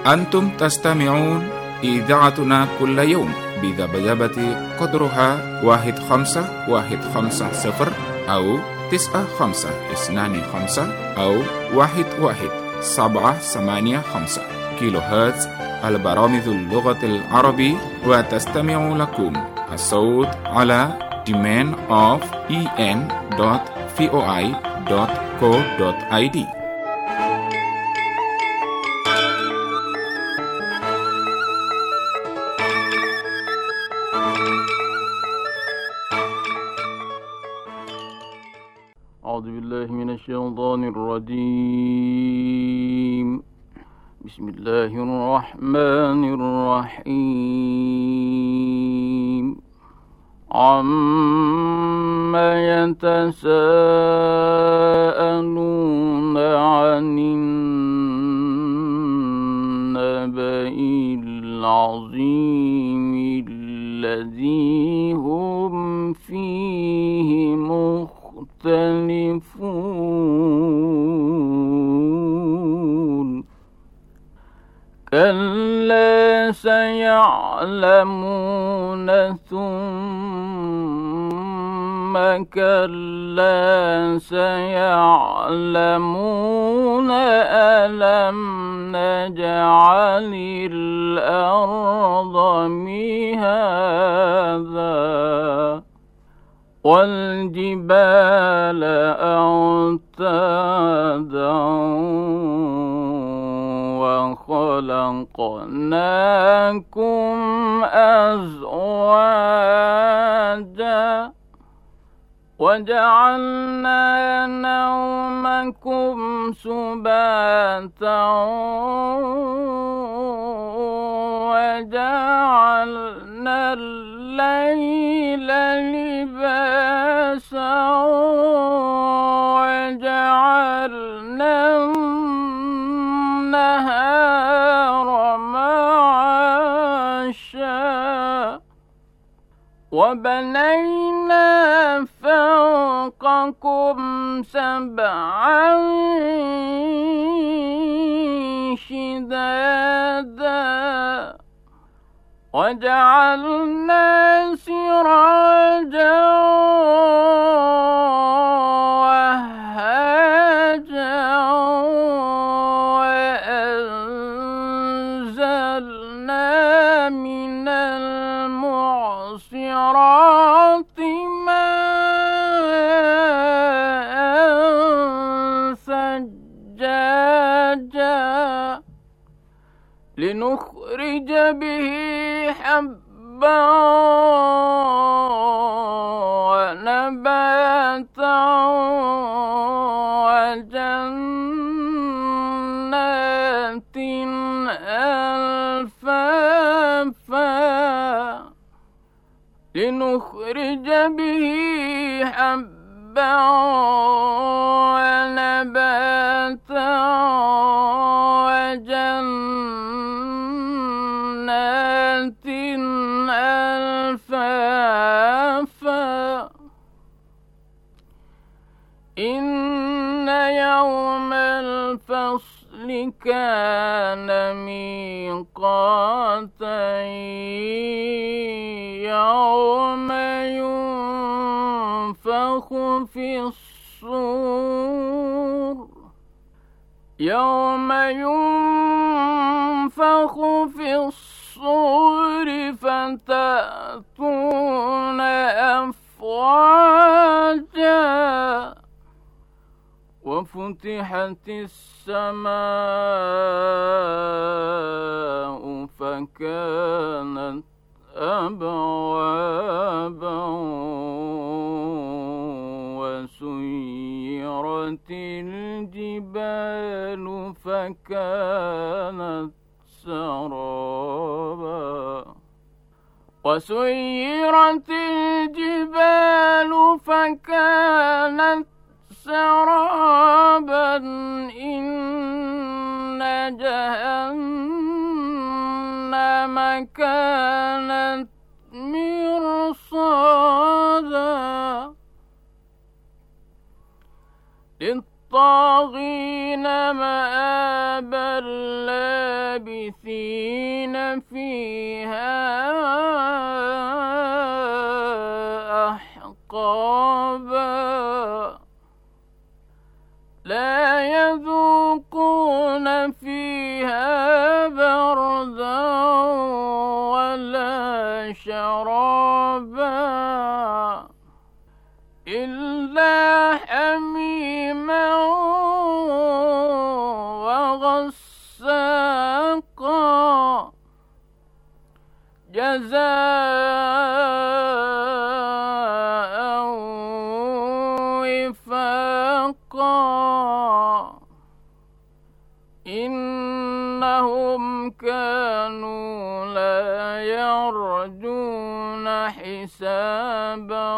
أنتم تستمعون إذاعتنا كل يوم بذبذبة قدرها 1510 أو 9525 أو 11785 كيلو هرتز البرامج اللغة العربية. وتستمع لكم الصوت على demand.en.voi.co.id. أعوذ بالله من الشيطان الرجيم. بسم الله الرحمن الرحيم. عما يتساءلون عن النبأ العظيم الذي هم فيه مختلفون. كلا سيعلمون ثم كلا سيعلمون ألم نجعل الأرض مهادا والجبال أوتادا وخلقناكم أزواجا وجعلنا نومكم سباتا وجعلنا الليل لباسا وجعلنا النهار معاشا وبنينا فوقكم سبعا شدادا وجعلنا سراجا وهاجا وأنزلنا من المعصرات ماء ثجاجا لنخرج به حبا ونباتا وجنات ألفافا لنخرج به حبا ونباتا وجنات ألفافا إن يوم الفصل كان ميقاتا يوم ينفخ في الصور فتأتون أفواجا وفتحت السماء فكانت أبوابا وسيرت الجبال فكانت سرابا وسيرت الجبال فكانت سرابا إن جهنم كانت مرصادا للطاغين مآبا لابثين لابثين فيها أحقابا لا يذوقون فيها بردا ولا شرابا إلا حميما وغساقا جزاء وفاقا إنهم كانوا لا يرجون حسابا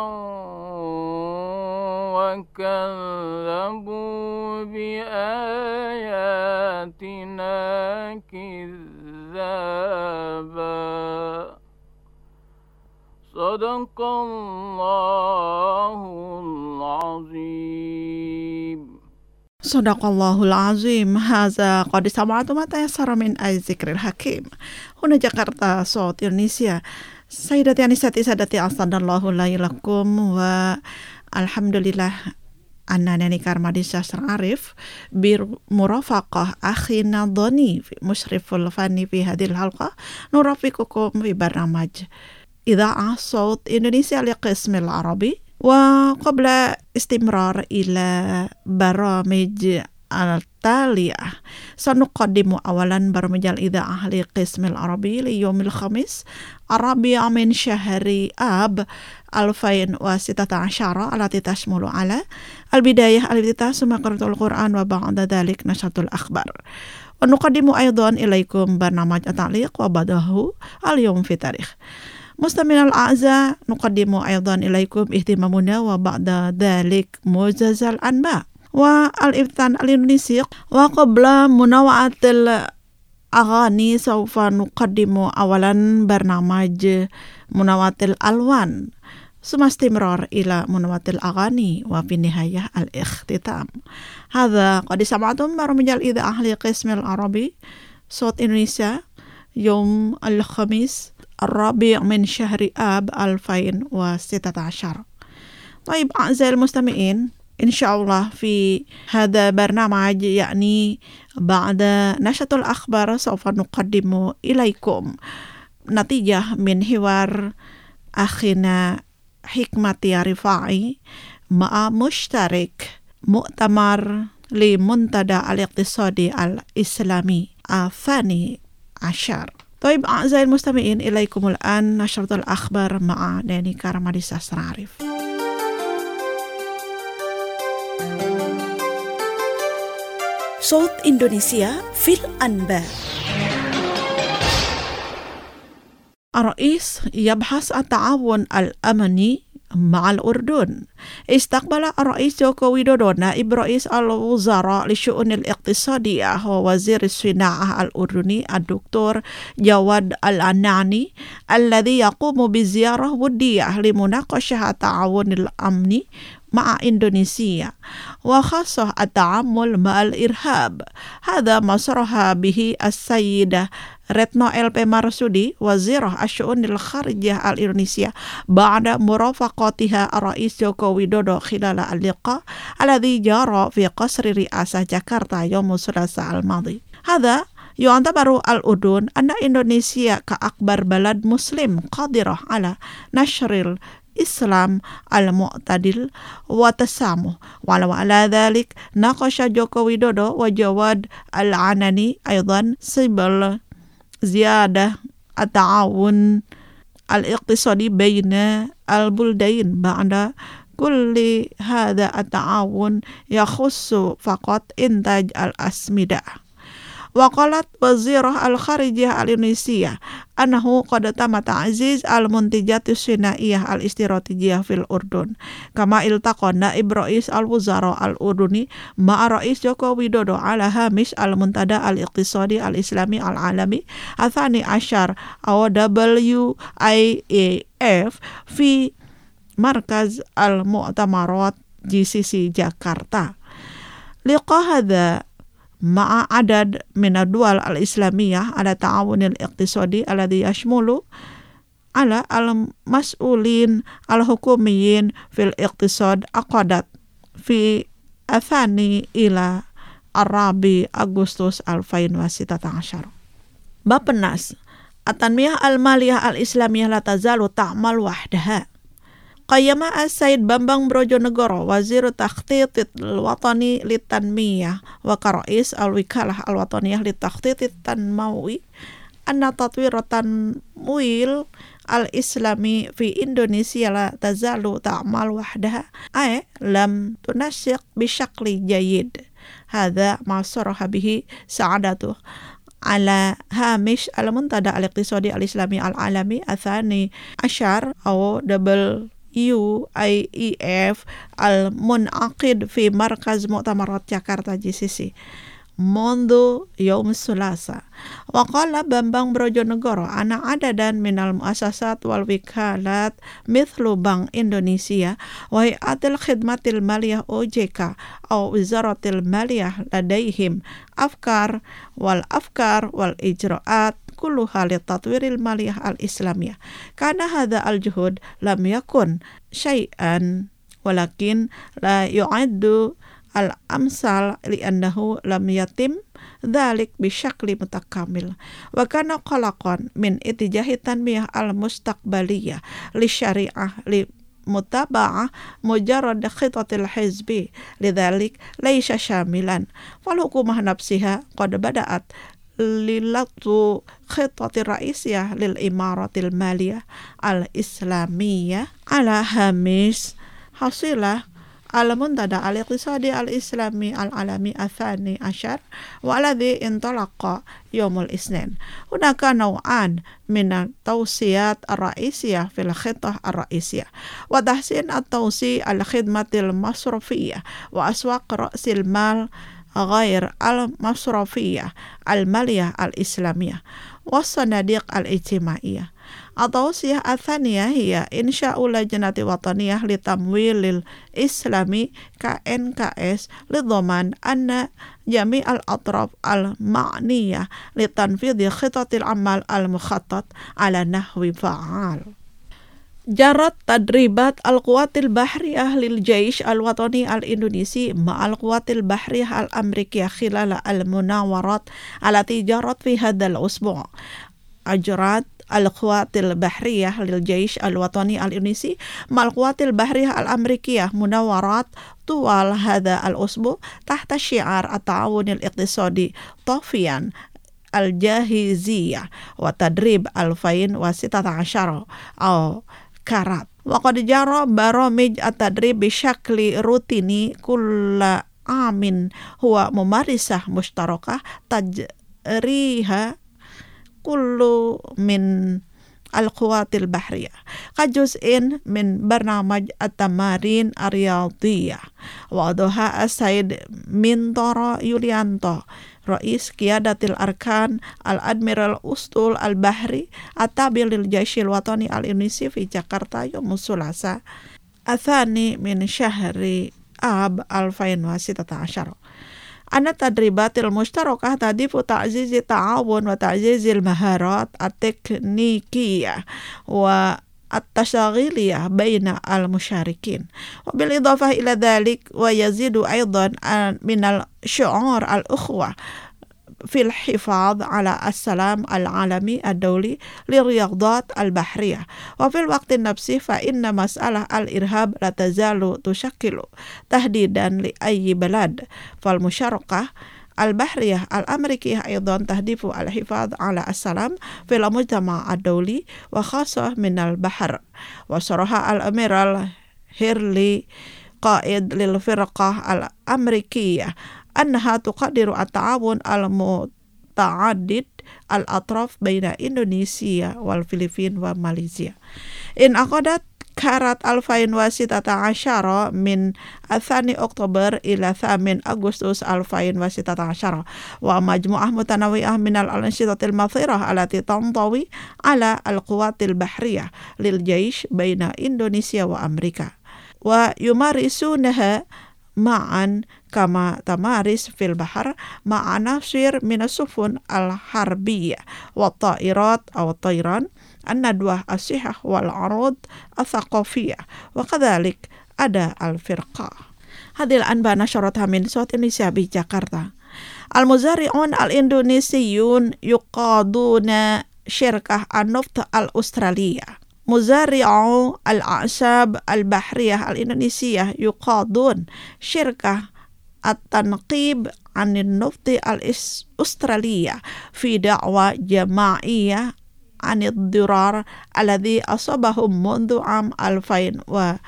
وكذبوا بآياتنا كذابا صدق الله العظيم. Sadaqallahul azim. Haza qad sama'tum ma tayassara min az-zikril hakim. Huna Jakarta, Saud Indonesia. Sayyidati Anisati Sadati Asadallahu lakum wa alhamdulillah annani Karmadi Sastra Arif bir murafaqah akhina dhani musyriful fani fi hadil halqa nurafiqukum fi barnamaj Idha'ah Saud Indonesia liqismil Arabi. وقبل استمرار إلى برامج التالية سنقدم أولا برامج الإذاعة لقسم العربي ليوم الخميس الرابع من شهر آب 2016 التي تشمل على البداية الافتتاح ثم قراءة القرآن وبعد ذلك نشرة الأخبار. ونقدم أيضا إليكم برنامج التعليق وبعده اليوم في تاريخ. مستمعينا الأعزاء نقدم أيضا إليكم اهتمامنا وبعد ذلك موجز الأنباء والإفتان الإندونيسي. وقبل منوعة الأغاني سوف نقدم أولا برنامج منوعة الألوان ثم استمرار إلى منوعة الأغاني وفي النهاية الاختتام. هذا قد سمعتم برامج الإذاعة لقسم العربي صوت إندونيسيا يوم الخميس الرابع من شهر آب 2016. طيب أعزائي المستمعين، إن شاء الله في هذا برنامج يعني بعد نشرة الأخبار سوف نقدم إليكم نتيجة من حوار أخينا حكمة رفاعي مع مشترك مؤتمر لمنتدى الاقتصادي الإسلامي الثاني عشر. طيب أعزائي المستمعين، إليكم الآن نشرة الأخبار مع ناني كرمدي ساسtra عارف. صوت إندونيسيا في الأنباء. الرئيس يبحث التعاون الأمني مع الأردن. استقبل الرئيس جوكو ويدودو نائب رئيس الوزراء للشؤون الاقتصادية ووزير الصناعة الأردني الدكتور جواد العناني الذي يقوم بزيارة ودية لمناقشة التعاون الأمني مع إندونيسيا وخاصة التعامل مع الإرهاب. هذا ما صرح به السيدة Retno LP Marsudi وزيرة الشؤون الخارجية الإندونيسية بعد مرافقتها الرئيس جوكو ويدودو خلال اللقاء الذي جرى في قصر رئاسة جاكرتا يوم الثلاثاء الماضي. هذا يعتبر الأردن أن إندونيسيا كأكبر بلد مسلم قادرة على نشر الإسلام المعتدل والتسامح. ولو على ذلك ناقش جوكو ويدودو وجواد العناني أيضا سبل زيادة التعاون الاقتصادي بين البلدين بعد كل هذا التعاون يخص فقط إنتاج الأسمدة. وقالت وزيرة الخارجية الإندونيسية أنه قد تم تعزيز المنتجات الصناعية الاستراتيجية في الأردن. كما التقى نائب رئيس الوزراء الأردني مع رئيس جوكو ويدودو على هامش المنتدى الاقتصادي الإسلامي العالمي الثاني عشر أو WIAF في مركز المؤتمرات GCC جاكرتا. لقاء هذا مع عدد من الدول الإسلامية على التعاون الاقتصادي الذي يشمل على المسؤولين الحكوميين في الاقتصاد عقدت في 2 إلى 4 أغسطس 2016. Bappenas التنمية المالية الإسلامية لا تزال تعمل وحدها. قيم السيد بامبang Brojonegoro وزير التخطيط الوطني للتنمية وكرئيس الوكالة الوطنية للتخطيط التنموي أن تطوير التمويل الإسلامي في إندونيسيا لا تزال تعمل وحدها أي لم تنسق بشكل جيد. هذا ما صرح به سعادته على هامش المنتدى الاقتصادي الإسلامي العالمي 12 أو UIEF المنعقد في مركز مؤتمرات جاكرتا GCC منذ يوم الثلاثاء. وقال بامبang Brojonegoro أن عددا من المؤسسات والوكالات مثل بنك إندونيسيا وهيئات الخدمات المالية OJK أو وزارة المالية لديهم أفكار والإجراءات كلها لتطوير المالية الإسلامية. كان هذا الجهود لم يكن شيئا ولكن لا يعد الأمثال لأنه لم يتم ذلك بشكل متكامل. وكان قلقا من اتجاه التنمية المستقبلية للشريعة لمتابعة مجرد خطط الحزب، لذلك ليس شاملا. فالحكومة نفسها قد بدأت للغط خطة رئيسية للإمارة المالية الإسلامية على هامش حصيلة المنتدى الاقتصادي الإسلامي العالمي 12 والذي انطلق يوم الاثنين. هناك نوعان من التوصيات الرئيسية في الخطة الرئيسية: وتحسين التوسيع الخدمة المصرفية وأسواق رأس المال غير المصرفية المالية الإسلامية والصناديق الاجتماعية. التوصية الثانية هي إنشاء لجنة وطنية لتمويل الإسلامي KNKS لضمان أن جميع الأطراف المعنية لتنفيذ خطط العمل المخطط على نحو فعال. جرت تدريبات القوات البحرية للجيش الوطني الإندونيسي مع القوات البحرية الأمريكية خلال المناورات التي جرت في هذا الأسبوع. أجرت القوات البحرية للجيش الوطني الإندونيسي مع القوات البحرية الأمريكية مناورات طوال هذا الأسبوع تحت شعار التعاون الاقتصادي طافيا الجاهزية وتدريب 2016 أو كارات. وقد جرى برامج التدريب بشكل روتيني كل عام، هو ممارسة مشتركة تجريها كل من القوات البحرية كجزء من برنامج التمارين الرياضية. وضعها السيد مينتورو يوليانتو رئيس قيادة الأركان الأدميرال أسطول البحري التابع للجيش الوطني الإندونيسي في جاكرتا يوم الثلاثاء 2 من شهر آب 2016. أن التدريبات المشتركة تهدف تعزيز التعاون وتعزيز المهارات التكنيكية والتشغيلية بين المشاركين. وبالإضافة إلى ذلك ويزيد أيضا من الشعور الأخوة في الحفاظ على السلام العالمي الدولي للرياضات البحرية. وفي الوقت نفسه فإن مسألة الإرهاب لا تزال تشكل تهديدا لأي بلد، فالمشاركة البحرية الأمريكية أيضا تهدف الحفاظ على السلام في المجتمع الدولي وخاصة من البحر. وصرح الأميرال هيرلي قائد للفرقة الأمريكية أنها تقدر التعاون المتعدد الأطراف بين إندونيسيا والفلبين وماليزيا. انعقدت كارات 2016 من 2 أكتوبر إلى 8 أغسطس 2016 ومجموعة متنوعة من الأنشطة المثيرة التي تنطوي على القوات البحرية للجيش بين إندونيسيا وأمريكا، ويمارسونها معا كما تمارس في البحر مع عناصر من السفن الحربية والطائرات أو الطيران الندوة الصحة والعروض الثقافية وكذلك ada al-firqah. Hadil anba nasyaratha min Sawt Indonesia di Jakarta. Al-muzari'un al-Indonesiyun yuqaduna syirkah an-naft al-Australia. Muzari'u al-a'shab al-bahriyah al-Indonesia yuqadun syirkah at-tanqib anin nafti al-Australia fi da'wa jama'iyah anid dirar alladhi asabahum mundu am 2009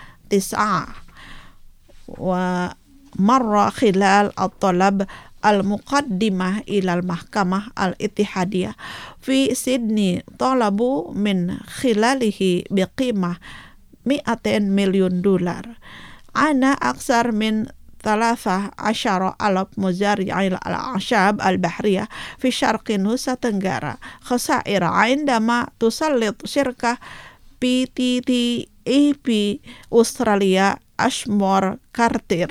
wa marra khilal at-talab al-muqaddimah ilal mahkamah al-ittihadiyah fi Sydney talabu min khilalihi biqimah $200 million ana aksar min 13,000 مزارع الأعشاب البحرية في شرق نوسا تنغارا خسائر عندما تسلط شركة PTTEP أستراليا أشمور كارتر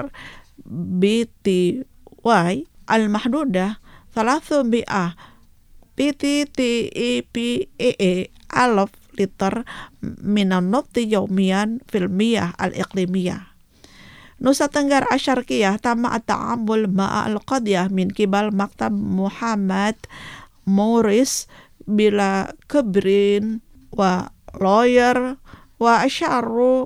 BTY المحدودة 300 PTTEP ألف لتر من النفط يوميا في المياه الإقليمية. Nusa Tenggara Asyarkiyah tama at-ta'amul ma'al qadiyah min kibal maktab Muhammad Morris bila kebrin wa lawyer wa asyarru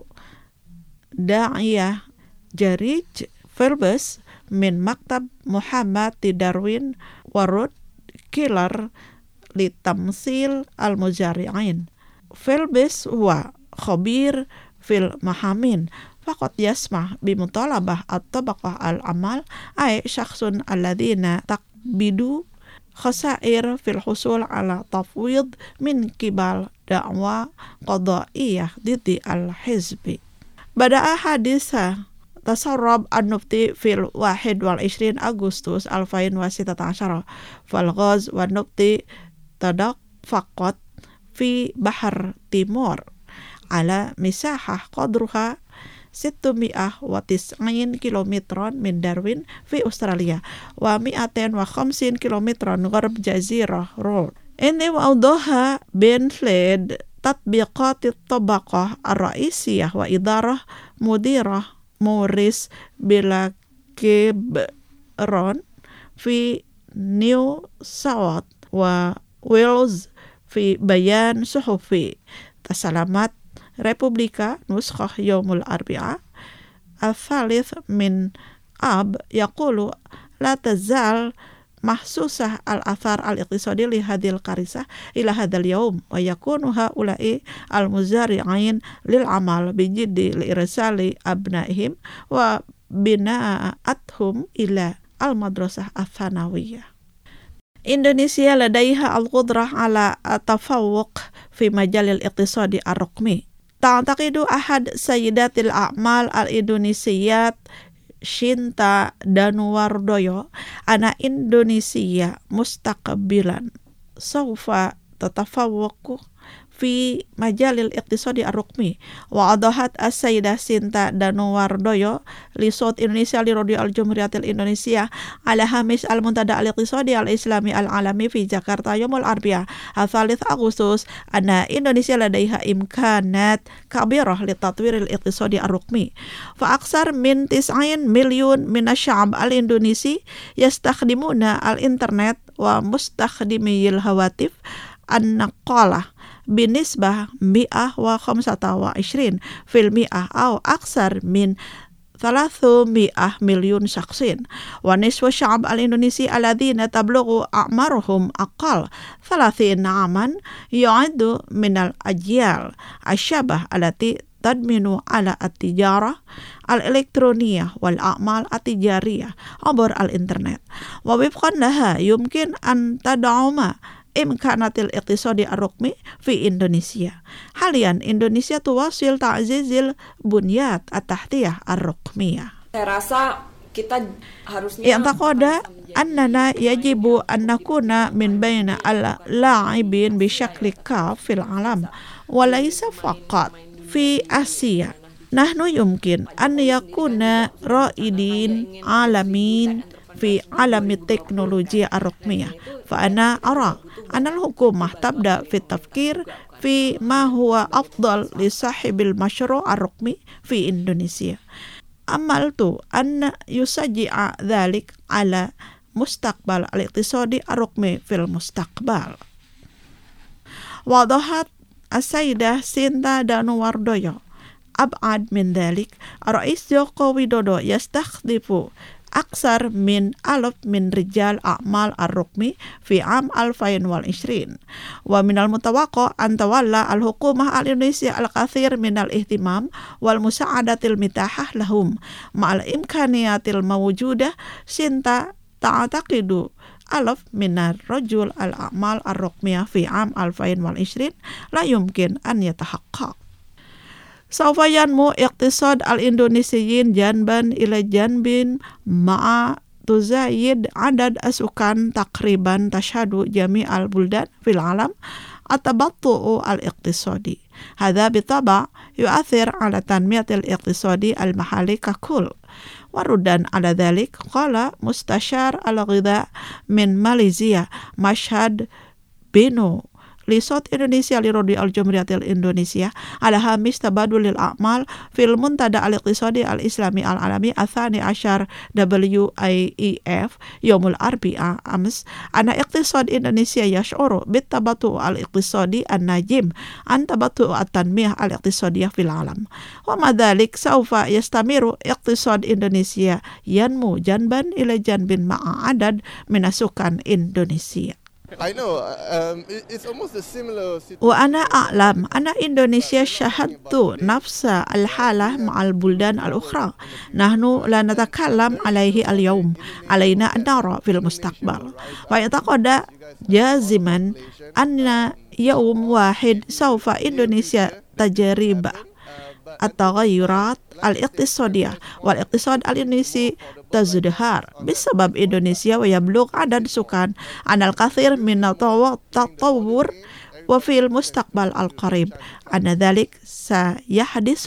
da'iyah jarij Filbus min maktab Muhammad di Darwin warud kilar li tamsil al-muzari'in. Filbus wa khabir fil mahamin faqad yasmah bimutalabah at-tabaqah al-amal ay syakhsun alladhina taqbidu khasair fil husul ala tafwid min kibal da'wa qada'iyah didi al-hizbi. Bada'a haditha tasarrab an-nufti fil 21 Agustus 2016 fal ghaz wa nufti tadaq faqat fi bahar timur ala misahah qadruha 690 kilometron min Darwin fi Australia wa 250 kilometron gharb Jazirah Road. Ini wa'udaha bin fled tatbiqat at-tabaqah ar-ra'isiyah wa idarah mudirah Morris bila Kibron fi New South wa Wales fi bayan suhufi tasalamat Republika Nuskhah Yaumul Arbi'a al-Thalith min Ab yaqulu la tazal mahsusah al-athar al-iqtisadi li hadhil karisah ila hadzal yaum wa yakunu haula'i al-muzari'in lil amal bijiddi li irsali abnaihim wa bina'athum ila al-madrasah ats-tsanawiyah. Indonesia ladaiha al-qudrah ala tafawuq fi majalil iqtisadi ar-raqmi. Ta'taqidu ahad sayyidatil a'mal al-Indonesiyat Shinta Danuwardoyo ana Indonesia mustaqbilan sawfa tatafawwaqu fi majalil iqtisadi ar-raqmi wa adahat as-sayyidah Shinta Danuwardoyo li Sawt Indonesia li Radio Al-Jumhuriyatil Indonesia ala hamis al-muntada al-iqtisadi al-islami al-alami fi Jakarta Yaumul Arbi'a al-Thalith Agustus anna Indonesia ladaiha imkanat kabirah li tatwiril iqtisadi ar-raqmi fa aksar min 90 milyun min asy-sya'b al-Indonesi yastakhdimuna al-internet wa mustakhdimiyil hawatif an-naqalah binisbah 125% fil mi'ah aw aksar min 300 milyun syaksin wa nisfu sya'ab al-Indonesi alladhina tablughu a'maruhum aqal 30 aman yu'addu minal ajyal asyabah allati tadminu ala at-tijarah al-elektroniyah wal a'mal at-tijariyah abur al-internet wa wifqan laha yumkin an tad'uma imkanatil iqtisadi ar-raqmi fi Indonesia. Halian Indonesia tuwasil ta'zizil bunyat at-tahtiyah ar-raqmiyah. Saya rasa kita harusnya i'taqada annana yajibu an nakuna min baina al-la'ibin bi syakli kaf fil alam wa laysa faqat fi Asia. Nahnu yumkin an yakuna ra'idin alamin في عالم التكنولوجيا الرقمية فأنا أرى أن الحكومة تبدأ في التفكير في ما هو أفضل لصاحب المشروع الرقمي في إندونيسيا. أملت أن يشجع ذلك على مستقبل الاقتصاد الرقمي في المستقبل. وضحت السيدة سينتا دانوواردويو أبعد من ذلك الرئيس جوكو ويدودو يستهدف أكثر من 1000 من رجال أعمال الرقمي في عام 2020 ومن المتوقع أن تولى الحكومة الإندونيسية الكثير من الاهتمام والمساعدة المتاحة لهم مع الإمكانيات الموجودة. سينتا تعتقد 1000 من رجل الأعمال الرقمية في عام 2020 لا يمكن أن يتحقق. سوف ينمو اقتصاد الإندونيسيين جانبا إلى جانب مع تزايد عدد السكان تقريبا تشهد جميع البلدان في العالم التبطؤ الاقتصادي. هذا بالطبع يؤثر على تنمية الاقتصاد المحلي ككل. وردا على ذلك قال مستشار الغذاء من ماليزيا مشهد بينو لصوت إندونيسيا لراديو الجمهورية الإندونيسية على هامش تبادل الأعمال في المنتدى الاقتصادي الإسلامي العالمي 12 WIEF يوم الأربعاء أمس أن اقتصاد إندونيسيا يشعر بالتبطؤ الاقتصادي الناجم عن تبطؤ التنمية الاقتصادية في العالم. ومع ذلك سوف يستمر اقتصاد إندونيسيا ينمو جانبا إلى جانب مع عدد من سكان إندونيسيا. I know, it's almost a similar situation. وأنا أعلم أن إندونيسيا شهدت نفس الحالة مع البلدان الأخرى. نحن لا نتكلم عليه اليوم، علينا أن نرى في المستقبل ويعتقد جازما أن يوم واحد سوف إندونيسيا تجرب التغيرات الاقتصادية والاقتصاد الإندونيسي تزدهر بسبب إندونيسيا ويبلغ عدد سكان عن الكثير من التطور وفي المستقبل القريب أن ذلك سيحدث.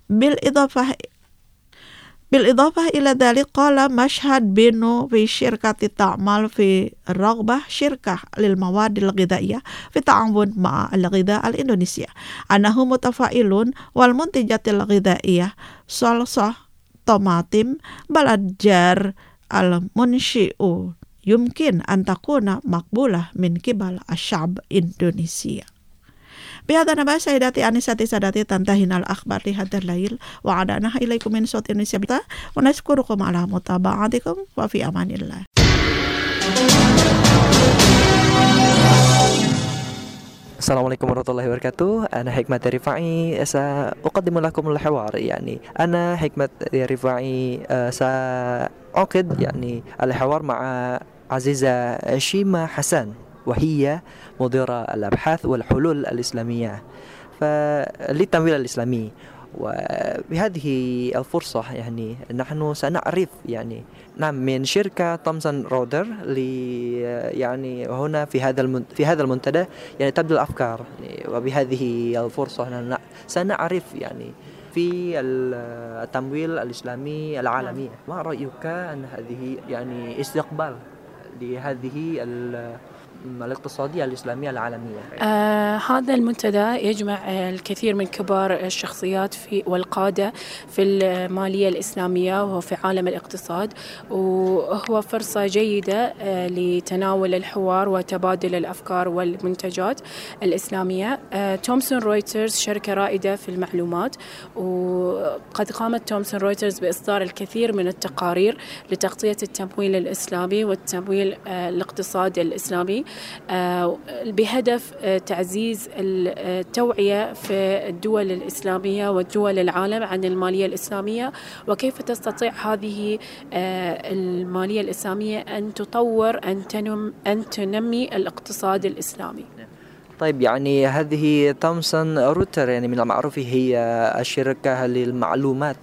بالإضافة إلى ذلك قال مشهد بينو في شركة تعمل في الرغبة شركة للمواد الغذائية في تعاون مع الغذاء الإندونيسيا أنهم متفائلون والمنتجات الغذائية صلصة طماطم بلد جار المنشئ يمكن أن تكون مقبولة من قبل الشعب الإندونيسي. بهذا نبأ سيداتي أنساتي ساداتي تنتهينا الأخبار لهذا الليل وعدناها إليكم من صوت إندونيسيا ونشكركم على متابعتكم وفي أمان الله. Assalamualaikum warahmatullahi wabarakatuh. أنا حكمة رفاعي سأقدم لكم الحوار. يعني أنا حكمة رفاعي سأعقد الحوار مع عزيزة شيماء حسن وهي مديرة الأبحاث والحلول الإسلامية للتمويل الإسلامي. وبهذه الفرصة نحن سنعرف من شركة تومسون رويترز هنا في هذا المنتدى تبدو الأفكار. وبهذه الفرصة سنعرف في التمويل الإسلامي العالمي. ما رأيك أن هذه استقبال لهذه الاقتصادية الإسلامية العالمية؟ هذا المنتدى يجمع الكثير من كبار الشخصيات والقادة في المالية الإسلامية وهو في عالم الاقتصاد، وهو فرصة جيدة لتناول الحوار وتبادل الأفكار والمنتجات الإسلامية. تومسون رويترز شركة رائدة في المعلومات، وقد قامت تومسون رويترز بإصدار الكثير من التقارير لتغطية التمويل الإسلامي والتمويل الاقتصادي الإسلامي بهدف تعزيز التوعية في الدول الإسلامية والدول العالم عن المالية الإسلامية، وكيف تستطيع هذه المالية الإسلامية أن تطور أن تنمي الاقتصاد الإسلامي. طيب، هذه تومسون رويترز من المعروف هي الشركة للمعلومات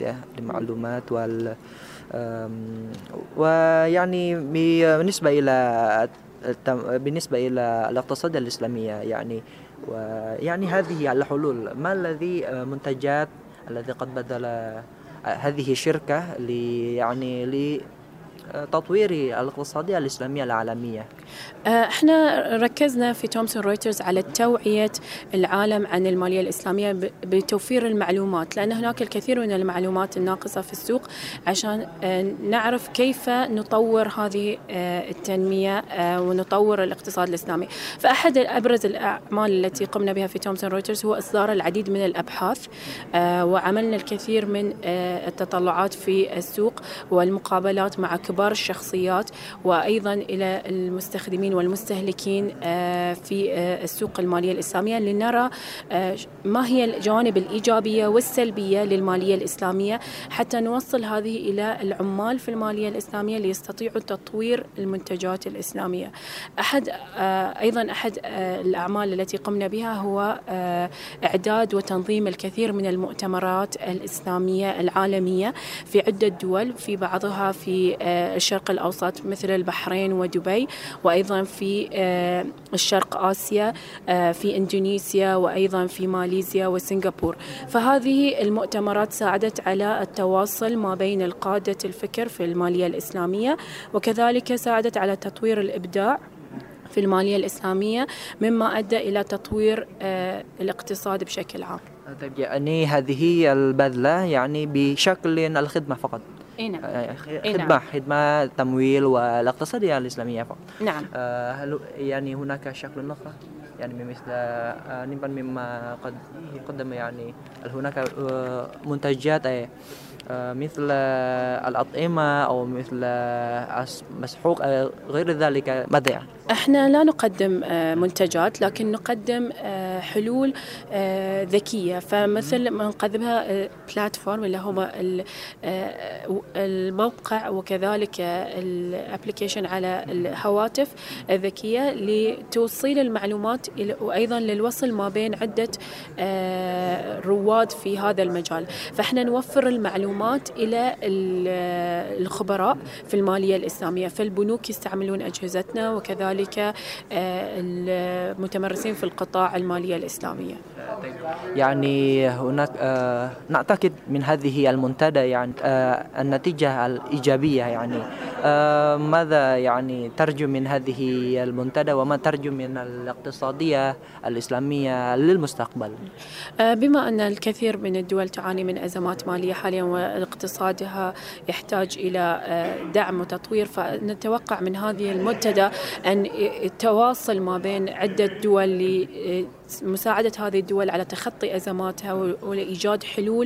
بالنسبة إلى الاقتصاد الإسلامية هذه الحلول. ما الذي منتجات الذي قد بذل هذه الشركة يعني لتطوير الاقتصادية الإسلامية العالمية. احنا ركزنا في تومسون رويترز على توعية العالم عن المالية الإسلامية بتوفير المعلومات، لأن هناك الكثير من المعلومات الناقصة في السوق عشان نعرف كيف نطور هذه التنمية ونطور الاقتصاد الإسلامي. فأحد أبرز الأعمال التي قمنا بها في تومسون رويترز هو إصدار العديد من الأبحاث، وعملنا الكثير من التطلعات في السوق والمقابلات مع كبار الشخصيات وأيضا إلى المستخدمين والمستهلكين في السوق المالية الإسلامية، لنرى ما هي الجوانب الإيجابية والسلبية للمالية الإسلامية حتى نوصل هذه إلى العمال في المالية الإسلامية ليستطيعوا تطوير المنتجات الإسلامية. أيضا أحد الأعمال التي قمنا بها هو إعداد وتنظيم الكثير من المؤتمرات الإسلامية العالمية في عدة دول، في بعضها في الشرق الأوسط مثل البحرين ودبي، وأيضا في الشرق آسيا في إندونيسيا، وأيضا في ماليزيا وسنغافورة. فهذه المؤتمرات ساعدت على التواصل ما بين القادة الفكر في المالية الإسلامية، وكذلك ساعدت على تطوير الإبداع في المالية الإسلامية، مما أدى إلى تطوير الاقتصاد بشكل عام. يعني هذه البذلة يعني بشكل الخدمة فقط. خدمة تمويل والاقتصادية الإسلامية فقط. نعم. هل يعني هناك شكل آخر يعني مثل مما قد يقدم، يعني هل هناك منتجات مثل الأطعمة أو مثل مسحوق غير ذلك؟ ماذا يعني؟ احنا لا نقدم منتجات، لكن نقدم حلول ذكية. فمثل ما نقدمها بلاتفورم اللي هو الموقع، وكذلك الابليكيشن على الهواتف الذكية لتوصيل المعلومات وأيضا للوصل ما بين عدة رواد في هذا المجال. فاحنا نوفر المعلومات إلى الخبراء في المالية الإسلامية، فالبنوك يستعملون أجهزتنا، وكذلك المتمرسين في القطاع المالية الإسلامية. يعني هناك نعتقد من هذه المنتدى يعني النتيجة الإيجابية، يعني ماذا يعني ترجو من هذه المنتدى وما ترجو من الاقتصادية الإسلامية للمستقبل؟ بما أن الكثير من الدول تعاني من أزمات مالية حاليا واقتصادها يحتاج إلى دعم وتطوير، فنتوقع من هذه المنتدى أن يتواصل ما بين عدة دول لمساعدة هذه الدول على تخطي أزماتها ولإيجاد حلول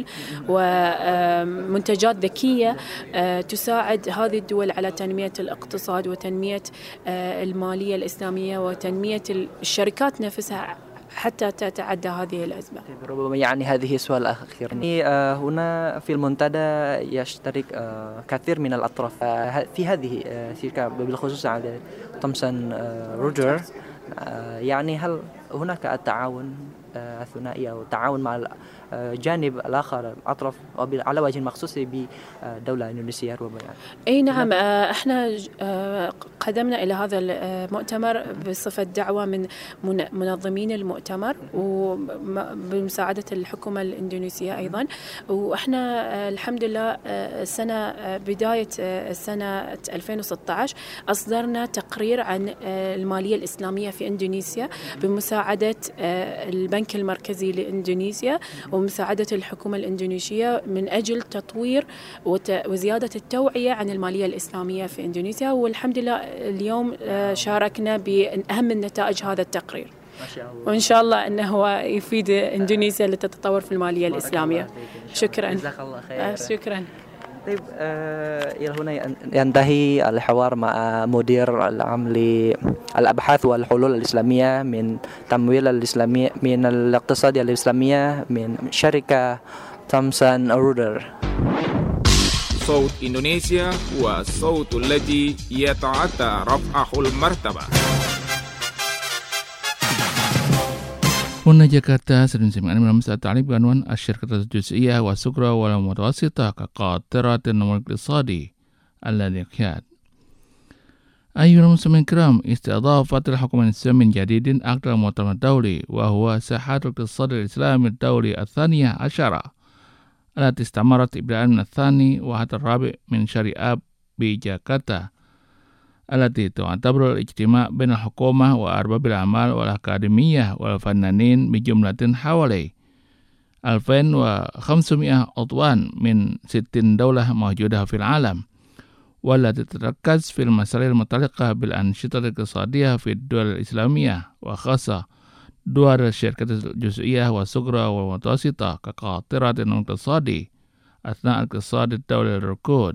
ومنتجات ذكية تساعد هذه الدول على تنمية الاقتصاد وتنمية المالية الإسلامية وتنمية الشركات نفسها حتى تتعدى هذه الأزمة. ربما يعني هذه سؤال أخير. هنا في المنتدى يشترك كثير من الأطراف في هذه الشركة، بالخصوص على تومسون رويترز. يعني هل هناك التعاون الثنائي أو التعاون مع الجانب الآخر الأطراف على وجه مخصوص بدولة إندونيسيا ربما يعني؟ أي نعم. احنا قدمنا إلى هذا المؤتمر بصفة دعوة من منظمين المؤتمر وبمساعدة الحكومة الإندونيسية أيضا. وإحنا الحمد لله بداية السنة 2016 أصدرنا تقرير عن المالية الإسلامية في إندونيسيا بمساعدة البنك المركزي لإندونيسيا ومساعدة الحكومة الإندونيسية من أجل تطوير وزيادة التوعية عن المالية الإسلامية في إندونيسيا. والحمد لله اليوم شاركنا بأهم النتائج هذا التقرير، وإن شاء الله أنه يفيد إندونيسيا لتتطور في المالية الإسلامية. شكرا. جزاك الله خير. شكرا. طيب إلى هنا ينتهي الحوار مع مدير العام للأبحاث والحلول الإسلامية من تمويل الإسلامية من الاقتصادية الإسلامية من شركة تومسون رويترز. صوت إندونيسيا هو الصوت الذي يتعدى رفعه المرتبة. هنا جاكرتا سنسمع من مسألة تعليم بعنوان الشركة الجزئية والصغرى والمتوسطة كقاطرة النمو الاقتصادي الذي يكاد. أيها المستمعين الكرام، استضافت الحكومة الإسلامية من جديد أكثر مؤتمر دولي، وهو ساحات الاقتصاد الإسلامي الدولي 12 التي استمرت ابتداء من الثاني وحتى الرابع من شهر آب بجاكرتا التي تعتبر الاجتماع بين الحكومة وأرباب الأعمال والأكاديمية والفنانين بجملة حوالي 2500 عضوان من 60 دولة موجودة في العالم، والتي تتركز في المسائل المتعلقة بالأنشطة الاقتصادية في الدول الإسلامية وخاصة دول الشركات الجزئية والصغرى والمتوسطة كقاطرة اقتصادي أثناء اقتصاد الدولة الركود.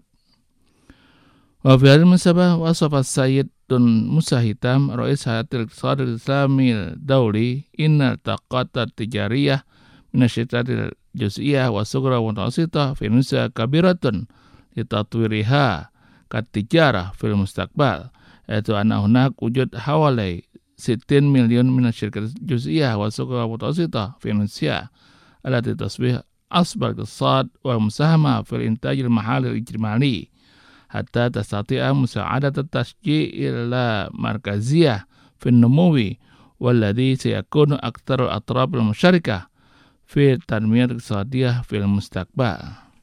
وفي هذه المناسبة وصف السيد دون موسى هتام رئيس هيئة الاقتصاد الإسلامي الدولي إن الطاقات التجارية من الشركات الجزئية والصغرى والمتوسطة في إندونيسيا كبيرة لتطويرها كالتجارة في المستقبل، حيث أن هناك وجود حوالي 60 مليون من الشركات الجزئية والصغرى والمتوسطة في إندونيسيا التي تصبح أصل الاقتصاد والمساهمة في الإنتاج المحلي الإجمالي حتى تستطيع مساعدة التشجيع إلى مركزية في النمو، والذي سيكون أكثر الأطراف المشاركة في التنمية الاقتصادية في المستقبل.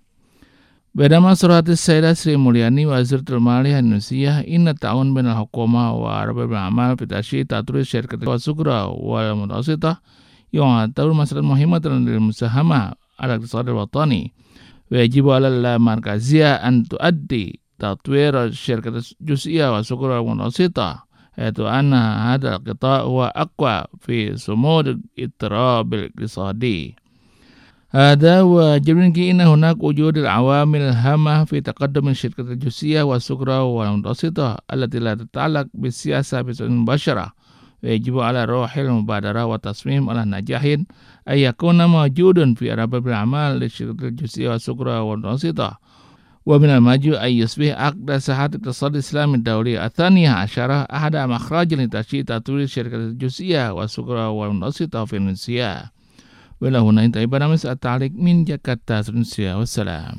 بينما صرحت السيدة سري مولياني وزيرة المالية الإندونيسية إن التعاون بين الحكومة وأرباب الأعمال في تشجيع تطوير الشركات الصغرى والمتوسطة يعتبر مسألة مهمة للمساهمة على الاقتصاد الوطني، ويجب على المركزية أن تؤدي تطوير الشركات الجزئية والصغرى والمتوسطة، حيث أن هذا القطاع هو أقوى في صمود الاضطراب الاقتصادي. هذا وجبن إن هناك وجود العوامل الهامة في تقدم الشركات الجزئية والصغرى والمتوسطة التي لا تتعلق بالسياسة بصورة مباشرة، ويجب على روح المبادرة والتصميم على نجاح أن يكون موجود في أرباب الأعمال للشركات الجزئية والصغرى والمتوسطة، ومن المجب أن يصبح عقد صحة الاقتصاد الإسلامي الدولي 12 أحد مخرج لتشجيع تطوير الشركات الجزئية والصغرى والمتوسطة في إندونيسيا. وإلى هنا انتهى برنامج التعليق من جاكرتا إندونيسيا، والسلام.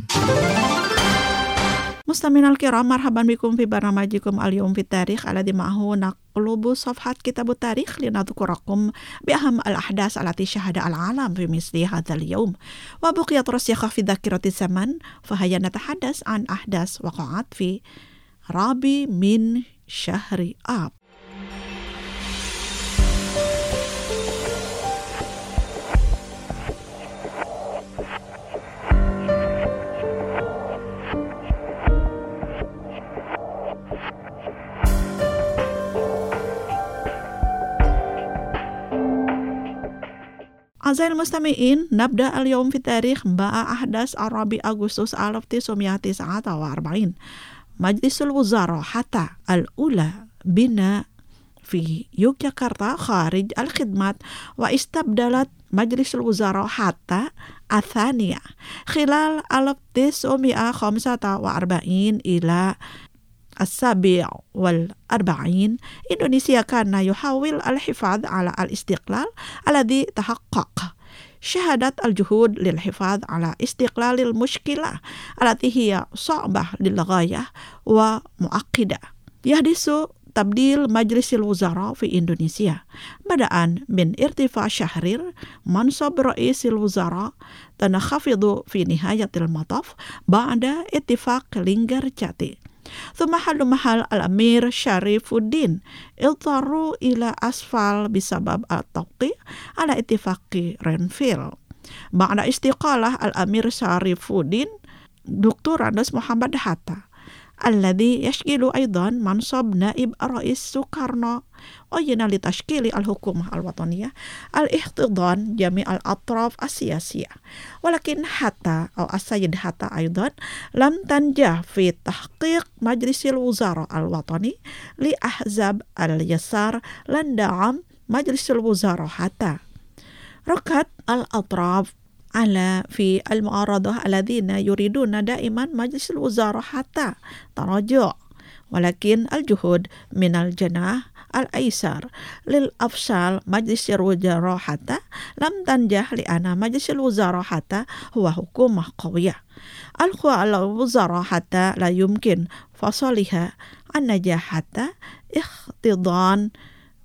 مستمعينا الكرام، مرحبا بكم في برنامجكم اليوم في التاريخ الذي معه نقلب صفحات كتاب التاريخ لنذكركم بأهم الأحداث التي شهد العالم في مثل هذا اليوم، وبقيت راسخة في ذاكرة الزمن. فهيا نتحدث عن أحداث وقعت في رابع من شهر آب. أعزائي المستمعين، نبدأ اليوم في التاريخ مع أحداث الرابع أغسطس 1949. مجلس الوزراء حتى الأولى بناء في يوغياكرتا خارج الخدمات، واستبدلت مجلس الوزراء حتى الثانية خلال 1945 إلى 47. إندونيسيا كان يحاول الحفاظ على الاستقلال الذي تحقق. شهدت الجهود للحفاظ على استقلال المشكلة التي هي صعبة للغاية ومعقدة. يحدث تبديل مجلس الوزراء في إندونيسيا بدءا من ارتفاع شهرير منصب رئيس الوزراء، تنخفض في نهاية المطاف بعد اتفاق لينغرجاتي. ثم حل محل الأمير شريف الدين اضطروا إلى أسفل بسبب التوقيع على اتفاق رينفيل. بعد استقالة الأمير شريف الدين، دكتور أنس محمد حتى الذي يشكل أيضا منصب نائب الرئيس سوكارنو عين لتشكيل الحكومة الوطنية الاحتضان جميع الأطراف السياسية، ولكن حتى أو السيد حتى أيضا لم تنجح في تحقيق مجلس الوزراء الوطني لأحزاب اليسار لن دعم مجلس الوزراء حتى. ركض الأطراف على في المعارضة الذين يريدون دائما مجلس الوزراء حتى تراجع، ولكن الجهود من الجناح الأيسر للأفشال مجلس الوزراء حتى لم تنجح، لأن مجلس الوزراء حتى هو حكومة قوية. الوزراء حتى لا يمكن فصلها عن نجاح حتى احتضان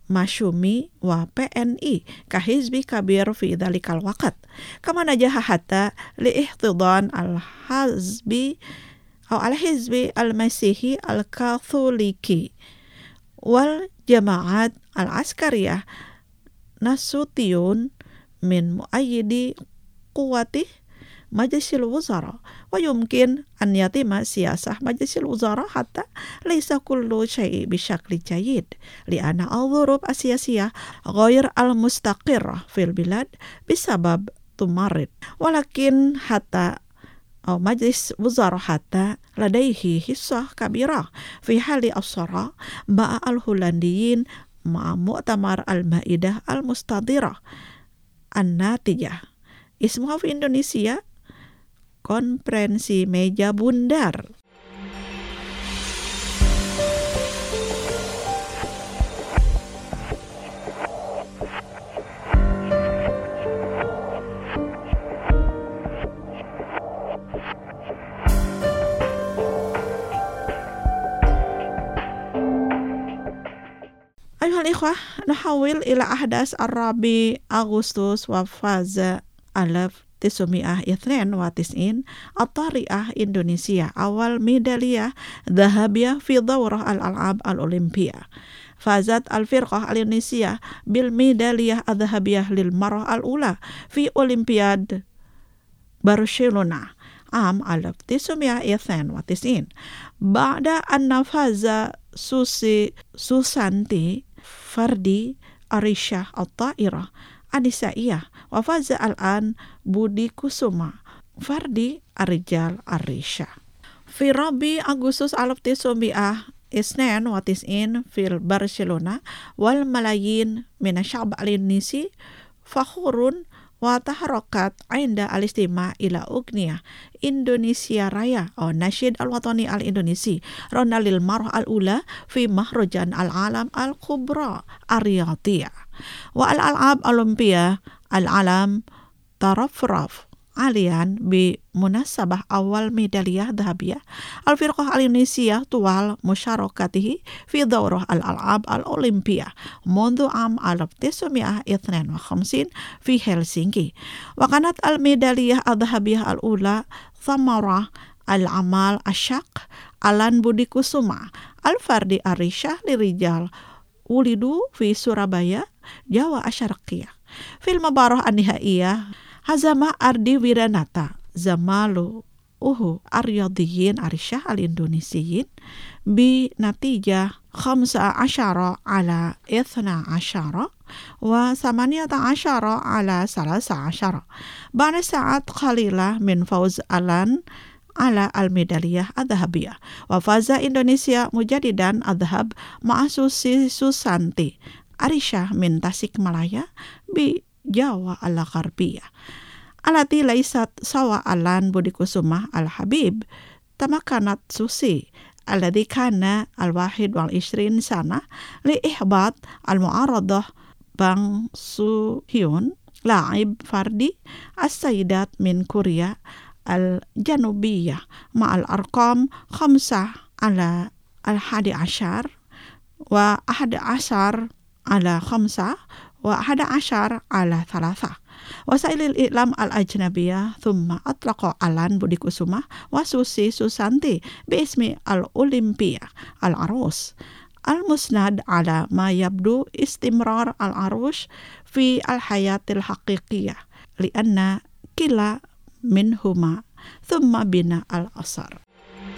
Masyumi wa PNI kahizbi kabir fi dhalikal waqt kama najaha hatta liihtidan al-hizbi al-masihi al-katholiki wal jama'at al-askariyah nasutiyun min muayyidi quwwatih Majlisil Wuzara wa yumkin an yatima siyasah Majlisil Wuzara hatta laysa kullu syai' bisyakli jayyid li'anna al-dhurub asiyasiyah ghair al-mustaqirrah fil bilad bisabab tumarid walakin hatta Majlis Wuzara hatta ladaihi hissah kabirah fi hali as-sara ma'a al-Holandiyin ma'a mu'tamar al-Maidah al-Mustadirah an-natijah ismuha fi Indonesia Konferensi Meja Bundar. Ayuhal ikhwah, nahawil ila ahdas Arabi Agustus wa faza alaf 992 at-tari'ah Indonesia awal medaliyah dhahabiyah fi dawrah al-al'ab al-olimpiyah fazat al-firqah al-Indonesia bil medaliyah al-dhahabiyah lil marah al-ula fi Olimpiad Barcelona am 1992 ba'da anna faza Susanti Fardi Arisha at-ta'irah Anisaiyah wa faza al-an Budi Kusuma Fardi Arijal Arisha fi Rabi Agustus 1992 fil Barcelona wal malayin min asy'ab al-Indonesi fakhurun wa taharakat inda al-istima ila ugniyah Indonesia Raya atau Nasyid al-Watani al-Indonesi ronalil marah al-ula fi mahrajan al-alam al-kubra ar-riyadiyah wa al-al'ab al-olimpiyah al-alam tarafraf alian bi munasabah awal medaliyah dhahabiyah al-firqah al-Indonesia tuwal musyarakatihi fi dawrah al-al'ab al-olimpiyah mundu am 1952 fi Helsinki wa kanat al-medaliyah al-dhahabiyah al-ula thamarah al-amal asyaq alan Budi Kusuma al-Fardi Arisha lirijal ulidu fi Surabaya Jawa Asyarqiyah fil mabarah an-nihaiyah hazama Ardi Wiranata zamalu ar-riyadiyin Arisha al-Indonesiyin bi natijah 15 ala 12 wa 18 ala 13 ba'da sa'at qalilah min fawz alan ala al-medaliyah adhabiyah wa faza Indonesia mujadidan adhab ma'asusi Susanti Arisha min Tasikmalaya bi Jawa al-Gharbiyah alati laisat sawa alan Budi Kusuma al-Habib tamakanat Susi alladhi kana al-wahid wal ishrin sana li ihbat al-mu'aradah Bang Su-hyun la'ib Fardi as-sayyidat min Korea al-Janubiyah ma'al arqam 5 ala al-11 wa 11 ala 5 wa 11 ala 3 wasailil i'lam al-ajnabiyah thumma atlaqa alan Budi Kusuma wa Susi Susanti biismi al-Olimpiyah al-Arus al-musnad ala ma yabdu istimrar al-arush fi al-hayatil haqiqiyah lianna kila minhuma thumma bina al-asar.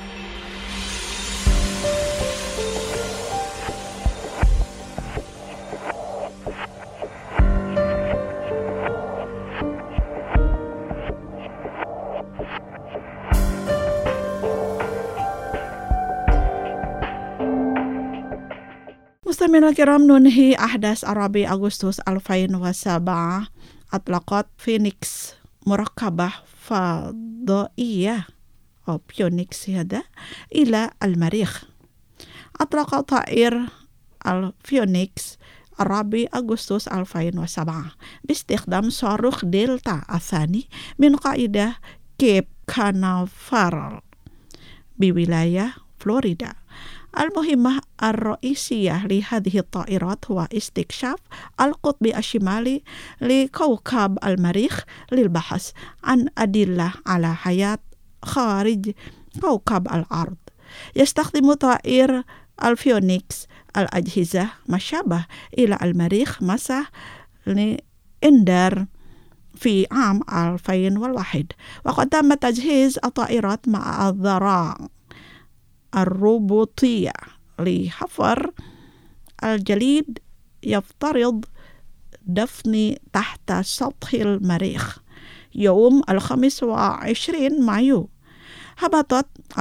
Mustamina kiram nunhi ahdas Arabi Agustus 2007 atlaqat Phoenix murakkabah fadaiyyah أو Phoenix هذا إلى المريخ أطلق طائر الفيونيكس الرابع أغسطس 2007 باستخدام صاروخ دلتا الثاني من قاعدة كيب كانافارل بولاية فلوريدا المهمة الرئيسية لهذه الطائرات هو استكشاف القطب الشمالي لكوكب المريخ للبحث عن أدلة على حياة خارج كوكب الأرض. يستخدم طائر الفيونيكس الأجهزة مشابه إلى المريخ مسا لإندر في عام 2001، وقد تم تجهيز الطائرات مع الذراع الروبوتية لحفر الجليد يفترض دفن تحت سطح المريخ. يوم 25 مايو هبطت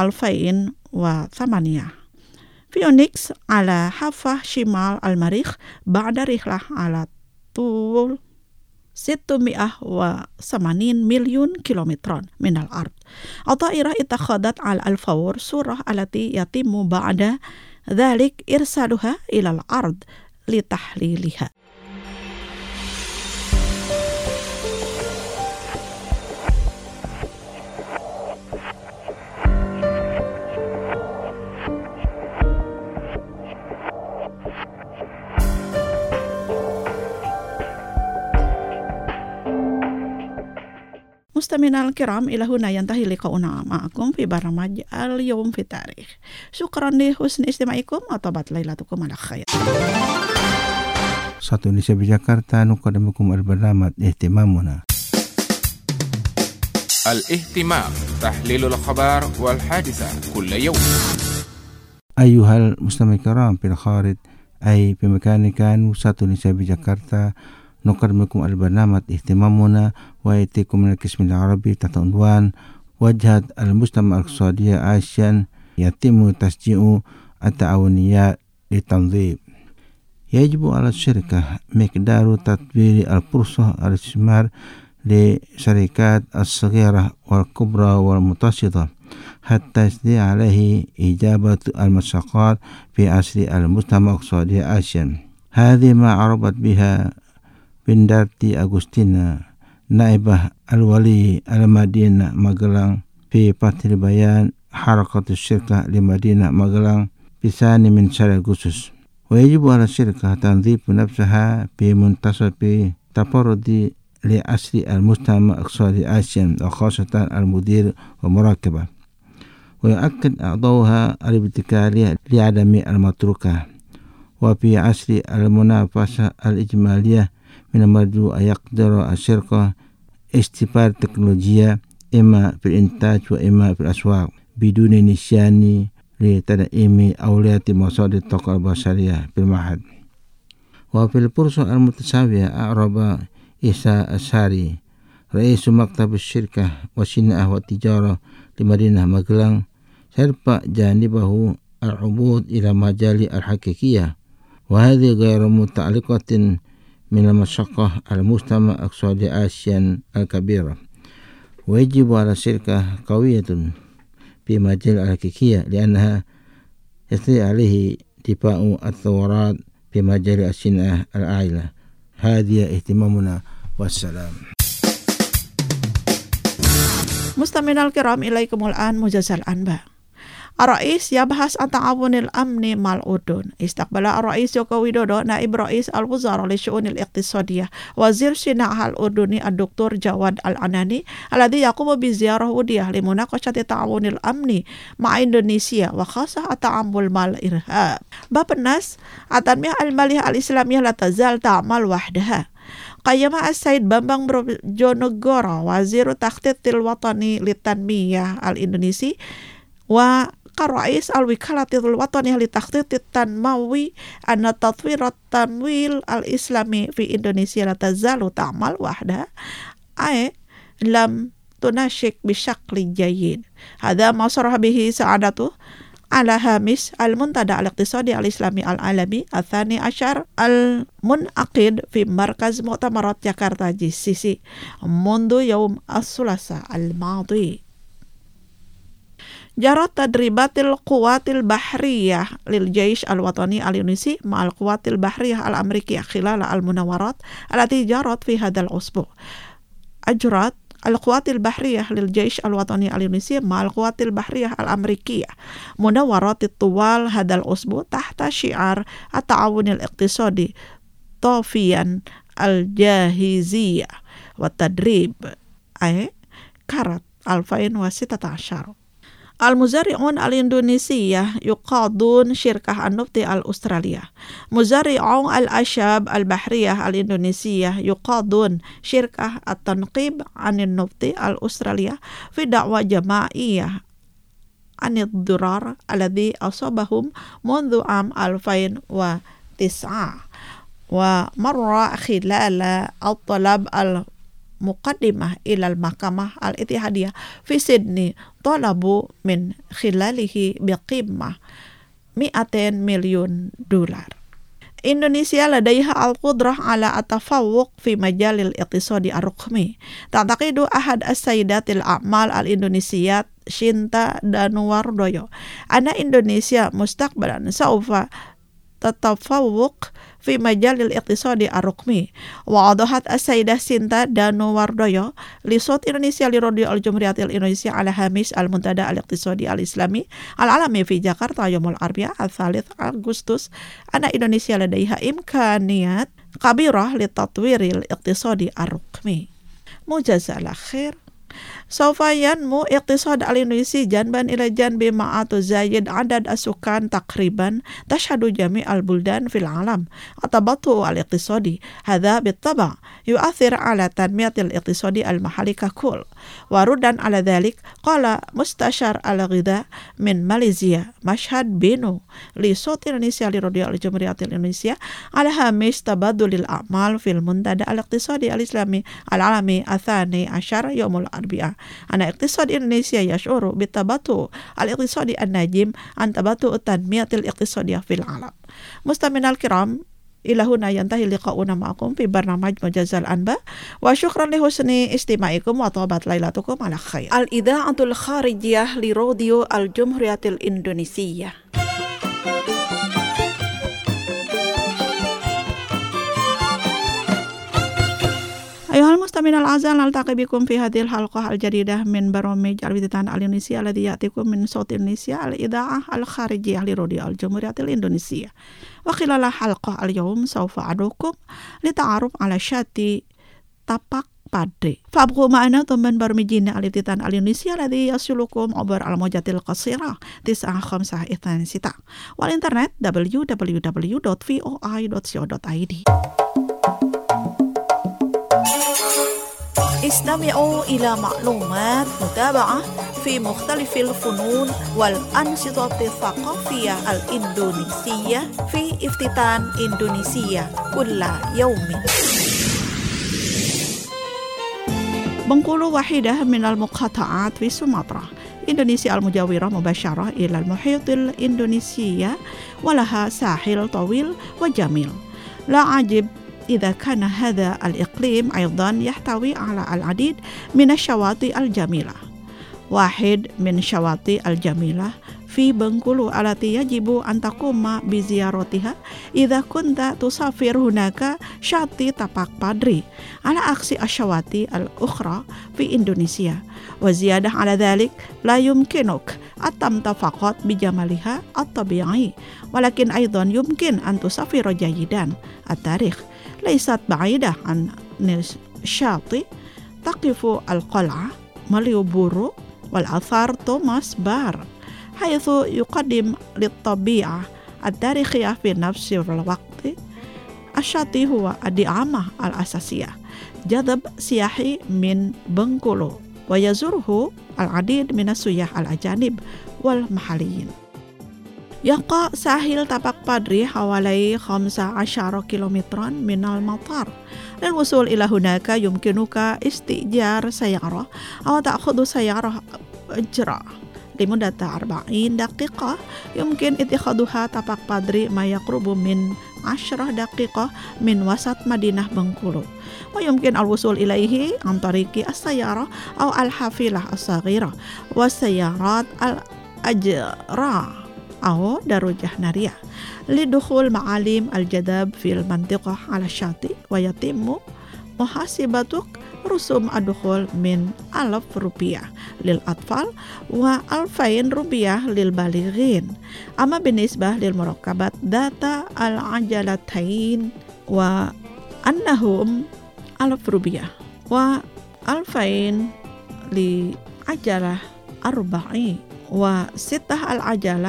2008 فيونيكس على حافة شمال المريخ بعد رحلة على طول 680 مليون كيلومتر من الأرض. الطائرة اتخذت على الفور صورة التي يتم بعد ذلك إرسالها إلى الأرض لتحليلها. مستمعينا الكرام، إلى هنا ينتهي لقاؤنا معكم في برنامج اليوم في التاريخ. شكرا لحسن استماعكم، أطابت ليلتكم على خير. Satu Indonesia Jakarta نقدمكم البرنامج اهتمامنا. الاهتمام، تحليل الأخبار والحادثة كل يوم. أيها المستمع الكرام في الخارج أي في مكان كان، Satu Indonesia Jakarta نقدمكم البرنامج اهتمامنا، ويأتيكم من القسم العربي تحت عنوان وجهة المجتمع الاقتصادية آسيا يتم تشجيع التعاونيات للتنظيم. يجب على الشركة مقدار تطوير الفرصة الاستثمار للشركات الصغيرة والكبرى والمتوسطة حتى يستطيع عليه إجابة المشقات في عصر المجتمع الاقتصادي آسيا. هذه ما عربت بها بندارتي أغسطينا نائبة الولي المدينة مغلان في فتح بيان حركة الشركة لمدينة مغلان في ثاني من شهر أغسطس. ويجب على الشركة تنظيف نفسها في منتصف تفرد لعصر المجتمع الاقتصادي آسيا، وخاصة المدير والمراقبة. ويؤكد أعضاؤها الابتكارية لعدم المتروكة. وفي عصر المنافسة الإجمالية من المرجو أن يقدر الشركة استفادة تكنولوجيا إما في الإنتاج وإما في الأسواق بدون نسيان لتدعيم أولوية مصادر الطاقة البشرية في المعهد. وفي الفرصة المتساوية أعرب إيسا الساري رئيس مكتب الشركة والصناعة والتجارة لمدينة مغلان سيرفع جانبه العبور إلى مجال الحقيقية، وهذه غير متعلقة من المشقة المجتمع الاقتصادي آسيا الكبيرة. ويجب على الشركة قوية في مجال الحقيقية لأنها يستطيع عليه دفاع الثورات في مجال الصناعة العائلة. هذه اهتمامنا والسلام. مستمعينا الكرام، إليكم الآن موجز الأنباء. الرئيس يبحث التعاون الأمني مع الأردن. استقبل الرئيس جوكو ويدودو نائب رئيس الوزراء للشؤون الاقتصادية وزير الصناعة الأردني الدكتور جواد العناني الذي يقوم بزيارة ودية لمناقشة التعاون الأمني مع إندونيسيا وخاصة التعامل مع الإرهاب. بابناس التنمية المالية الإسلامية لا تزال تعمل وحدها. قيم السيد بامبang Brojonegoro وزير التخطيط الوطني للتنمية الإندونيسي وكرئيس الوكالة الوطنية للتخطيط التنموي أن تطوير التمويل الإسلامي في إندونيسيا لا تزال تعمل وحدها أي لم تنشك بشكل جيد. هذا ما صرح به سعادته على هامش المنتدى الاقتصادي الإسلامي العالمي الثاني عشر المنعقد في مركز مؤتمرات جاكرتا GCC منذ يوم الثلاثاء الماضي. جرت تدريبات القوات البحرية للجيش الوطني الإندونيسي مع القوات البحرية الأمريكية خلال المناورات التي جرت في هذا الأسبوع. أجرت القوات البحرية للجيش الوطني الإندونيسي مع القوات البحرية الأمريكية مناورات طوال هذا الأسبوع تحت شعار التعاون الاقتصادي طافيا الجاهزية والتدريب أي كارت 2016. المزارعون الإندونيسية يقاضون شركة النفط الأسترالية. مزارعو الأعشاب البحرية الإندونيسية يقاضون شركة التنقيب عن النفط الأسترالية في دعوى جماعية عن الضرر الذي أصابهم منذ عام 2009 ومر خلال الطلب مقدمة إلى المحكمة الاتحادية في سيدني طلبوا من خلاله بقيمة $200 مليون. إندونيسيا لديها القدرة على التفوق في مجال الاقتصاد الرقمي. تعتقد أحد السيدات الأعمال الإندونيسيات شينتا دانوواردويو أن إندونيسيا مستقبلا سوف تتفوق في مجال الاقتصاد الرقمي. وأوضحت السيدة شينتا دانوواردويو لصوت إندونيسيا لراديو الجمهورية الإندونيسية على هامش المنتدى الاقتصادي الإسلامي العالمي في جاكرتا يوم الأربعاء 3 أغسطس أن إندونيسيا لديها إمكانيات كبيرة للتطوير الاقتصادي الرقمي. مجزا الخير. سوف ينمو اقتصاد الإندونيسي جانبا إلى جانب مع تزايد عدد السكان تقريبا تشهد جميع البلدان في العالم التباطؤ الاقتصادي. هذا بالطبع يؤثر على تنمية الاقتصاد المحلي ككل. وردا على ذلك قال مستشار الغذاء من ماليزيا مشهد بينو لصوت إندونيسيا لراديو الجمهورية الإندونيسية على هامش تبادل الأعمال في المنتدى الاقتصادي الإسلامي العالمي 12 يوم الأربعاء أن اقتصاد إندونيسيا يشعر بالتباطؤ الاقتصادي الناجم عن تباطؤ التنمية الاقتصادية في العالم. مستمعينا الكرام، إلى هنا ينتهي لقاؤنا معكم في برنامج مجازا الأنباء، وشكرا لحسن استماعكم وطابت ليلتكم على خير. الإذاعة الخارجية لراديو الجمهورية الإندونيسية. أيها المستمعين الأعزاء، نلتقي بكم في هذه الحلقة الجديدة من برامج الوطن الإندونيسي الذي يأتيكم من صوت إندونيسيا الإذاعة الخارجية لراديو الجمهورية الإندونيسية. وخلال حلقة اليوم سوف أدعوكم للتعرف على شاتي تاباك بادري. فابقوا معنا ضمن برنامجنا الوطن الإندونيسي الذي يصلكم عبر الموجات القصيرة 9526 والإنترنت www.voi.co.id. استمعوا إلى معلومات متابعة في مختلف الفنون والأنشطة الثقافية الإندونيسية في افتتان إندونيسيا كل يوم. بنقولوا واحدة من المقاطعات في سومطرة. إندونيسيا المجاورة مباشرة إلى المحيط الإندونيسي ولها ساحل طويل وجميل. لا عجب إذا كان هذا الإقليم أيضا يحتوي على العديد من الشواطئ الجميلة. واحد من الشواطئ الجميلة في بنغولو التي يجب أن تقوم بزيارتها إذا كنت تسافر هناك شاطئ تاباك بادري على عكس الشواطئ الأخرى في إندونيسيا. وزيادة على ذلك لا يمكنك التمتع فقط بجمالها الطبيعي، ولكن أيضا يمكن أن تسافر جيدا. التاريخ ليست بعيدة عن الشاطئ. تقف القلعة ماليوبورو والآثار توماس بار، حيث يقدم للطبيعة التاريخية في نفس الوقت. الشاطئ هو الدعامة الأساسية جذب سياحي من بنغولو، ويزوره العديد من السياح الأجانب والمحليين. يقع ساحل تاباك بادري حوالي 15 كيلومترا من المطار. للوصول إلى هناك يمكنك استئجار سيارة أو تأخذ سيارة إجراء لمدة 40 دقيقة. يمكن اتخاذها تاباك بادري ما يقرب من 10 دقيقة من وسط مدينة بنغولو، ويمكن الوصول إليه عن طريق السيارة أو الحافلة الصغيرة والسيارات الأجراء أو دراجة نارية لدخول معالم الجذب في المنطقة على الشاطئ، ويتم محاسبتك رسوم الدخول من 1000 روبية للأطفال و2000 روبية للبالغين. أما بالنسبة للمركبات ذات العجلتين وأنهم 1000 روبية و2000 لعجلة 4 و6 العجلة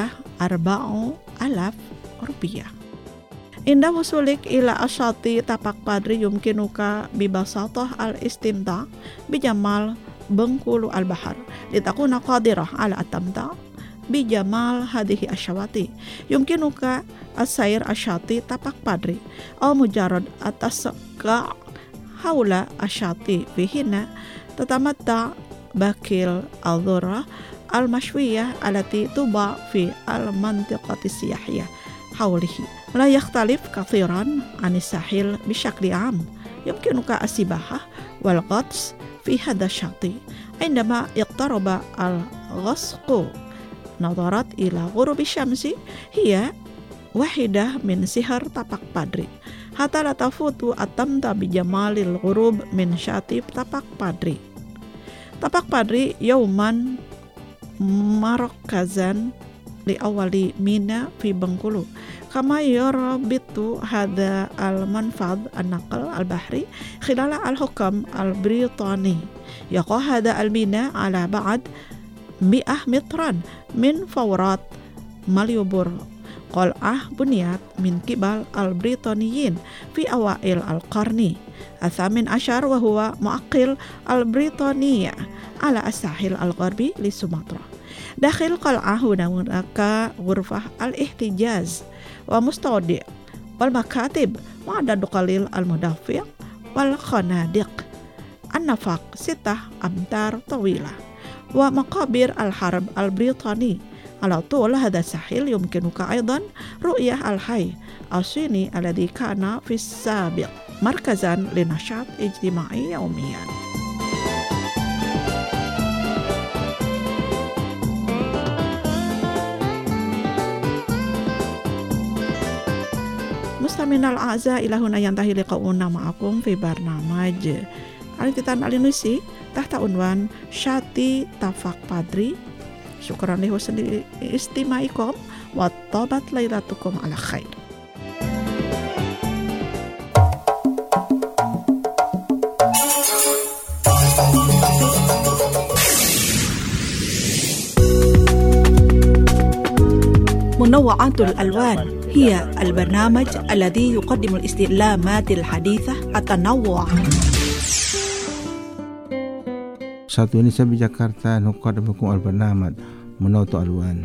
4000 روبية. عند وصولك إلى الشاطئ tapak padri يمكنك ببساطة الاستمتاع بجمال بنقول البحر لتكون قادرة على التمتع بجمال هذه الشواطئ. يمكنك السير الشاطئ tapak padri أو مجرد التسقع حول الشاطئ. فيهن تتمتع باكل الذرة المشوية التي تباع في المنطقة السياحية حوله. لا يختلف كثيرا عن الساحل بشكل عام. يمكنك السباحة والغطس في هذا الشاطئ. عندما يقترب الغسق نظرت إلى غروب الشمس هي واحدة من سحر tapak padri. حتى لا تفوت التمتع بجمال الغروب من شاطئ tapak padri. tapak padri يوما مركزا لأول ميناء في بنغولو. كما يربط هذا المنفذ النقل البحري خلال الحكم البريطاني. يقع هذا الميناء على بعد 100 مترا من فورات ماليوبورو. قلعة بنيت من قبل البريطانيين في أوائل القرن 18 وهو معقل البريطانية على الساحل الغربي لسومطرة. داخل القلعة هناك غرفة الاحتجاز ومستودع والمكاتب وعدد قليل المدافع والخنادق. النفق 6 أمتار طويلة ومقابر الحرب البريطاني. على طول هذا الساحل يمكنك أيضا رؤية الحي الصيني الذي كان في السابق مركزا لنشاط اجتماعي يوميا. مستمعينا الأعزاء، إلى هنا ينتهي لقاؤنا معكم في برنامج Al-Titan Al-Indonesia تحت عنوان شاطئ tapak padri. شكرا لحسن استماعكم وطابت ليلتكم على خير. منوعات الألوان هي البرنامج الذي يقدم الاستعلامات الحديثة التنوع. Satu Indonesia di Jakarta nuqaddimukum al-barnamaj Munawwatu Alwan.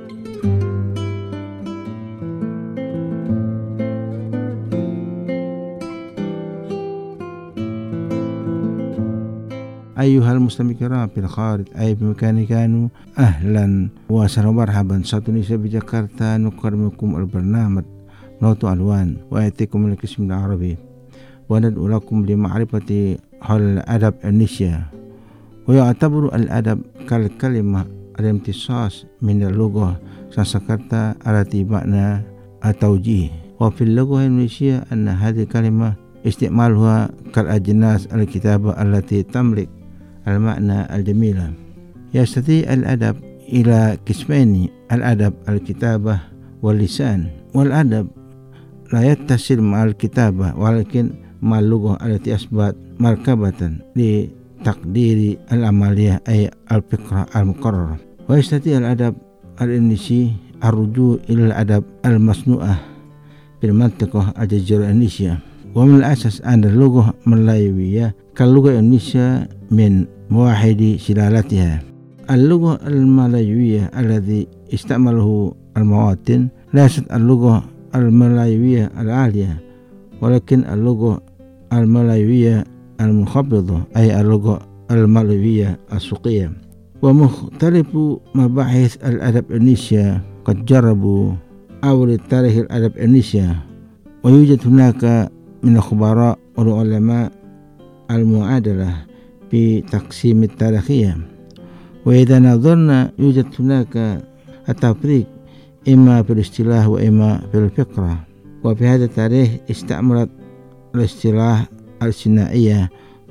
أيها المستمعين الكرام في الخارج أي بمكان كانوا أهلا وسهلا ومرحبا. Satu Indonesia di Jakarta nuqaddimukum al-barnamaj Munawwatu Alwan ويأتيكم من القسم العربي وندعو لكم لمعرفة حول الأدب الإندونيسيا. ويعتبر الأدب كالكلمة الامتصاص من اللغة سانسكرتا التي معنى التوجيه. وفي اللغة الإندونيسية أن هذه الكلمة استعمالها كالأجناس الكتابة التي تملك المعنى الجميلة. يستطيع الأدب إلى قسمين: الأدب الكتابة واللسان. والأدب لا يتصل مع الكتابة ولكن مع اللغة التي أثبت مركبة لتقدير العملية أي الفكرة المقررة. ويستطيع الأدب الإندونيسي الرجوع إلى الأدب المصنوع في المنطقة الجزيرة الإندونيسية. ومن الأساس أن اللغة الملايوية كاللغة الإندونيسية من مواحد سلالتها. اللغة الملايوية الذي استعمله المواطن ليست اللغة الملايوية العالية ولكن اللغة الملايوية المنخفضة أي اللغة الملايوية السوقية. ومختلف مباحث الأدب الإندونيسيا قد جربوا أول تاريخ الأدب الإندونيسيا. ويوجد هناك من الخبراء والعلماء المعادلة في تقسيم التاريخية. وإذا نظرنا يوجد هناك التفريق إما في الاصطلاح وإما في الفكرة. وفي هذا التاريخ استعملت الاصطلاح الثنائية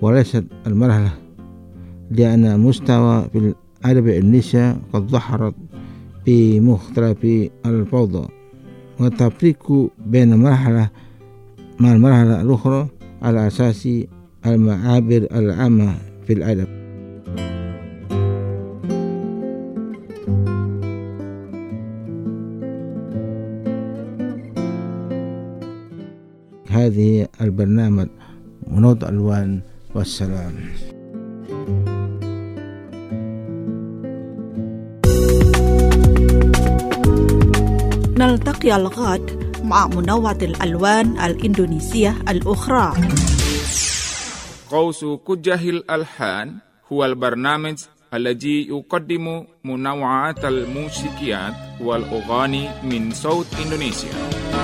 وليست المرحلة، لأن المستوى في الأدب الإنجليزي قد ظهرت بمختلف الفوضى، والتفريق بين المرحلة مع المرحلة الأخرى على أساس المعابر العامة في الأدب. هذه البرنامج منوط ألوان، والسلام. نلتقي الغد مع منوع الألوان الإندونيسية الأخرى. قوس كجه الألحان هو البرنامج الذي يقدم منوعات الموسيقيات والأغاني من صوت إندونيسيا.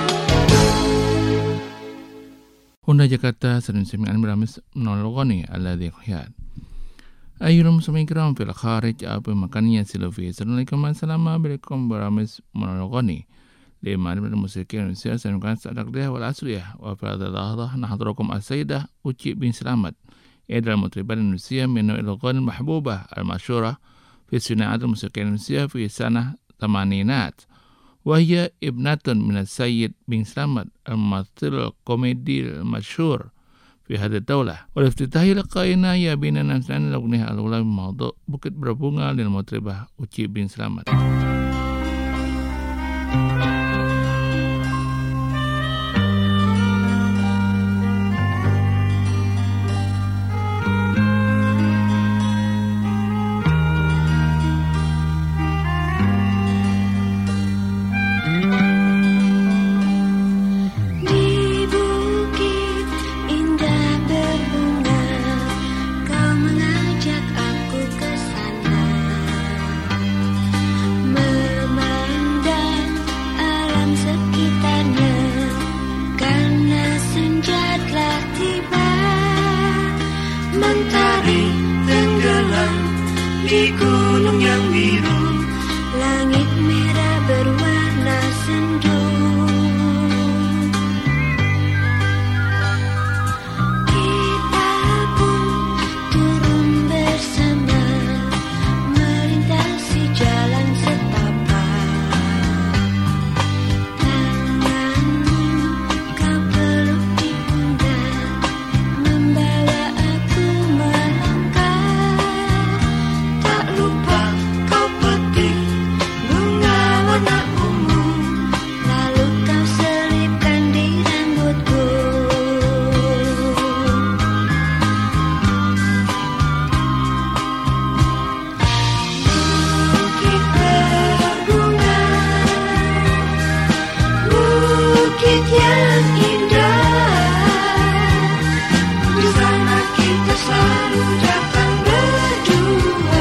هنا جاكرتا سنسمع برنامج من الأغاني الذي يحيى. أيها المستمعين الكرام في الخارج أو بمكان يصل فيه، Assalamualaikum عليكم برنامج من الأغاني لمعرفة الموسيقى الإندونيسية سنكون التقليدية والعصرية. وفي هذه اللحظة نحضركم السيدة أوتشي بن سلامت، إحدى المطربات الإندونيسية من نوع الأغاني المحبوبة المشهورة في صناعة الموسيقى الإندونيسية في سنة الثمانينات، وهي ابنة من السيد بن سلامت الممثل الكوميدي المشهور في هذه الدولة. والافتتاح لقائنا يا بنا نسمع الأغنية الأولى من موضوع Bukit Berbunga للمطربة أوتشي بن سلامت. Di gunung yang biru, langit merah berwarna sendu. Kita pun turun bersama, melintasi jalan setapak. Tanganmu kau peluk di pundak, membawa aku melangkah. Lupa kau petik bunga warna ungu, lalu kau selipkan di rambutku. Bukit berbunga, bukit yang indah, di sana kita selalu datang berdua.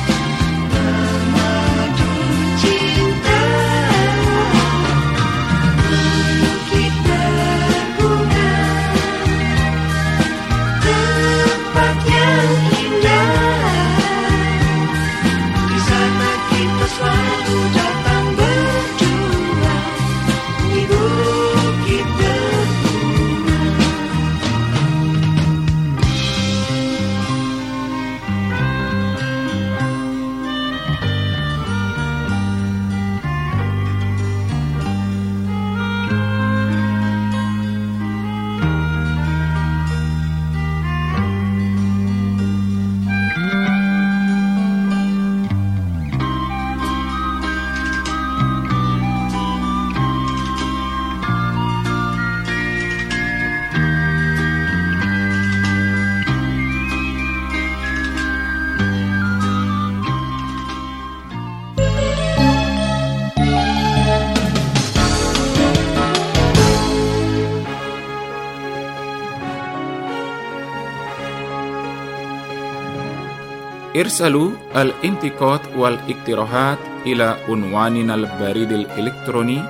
ارسلوا الانتقاد والاقتراحات إلى عنواننا البريد الإلكتروني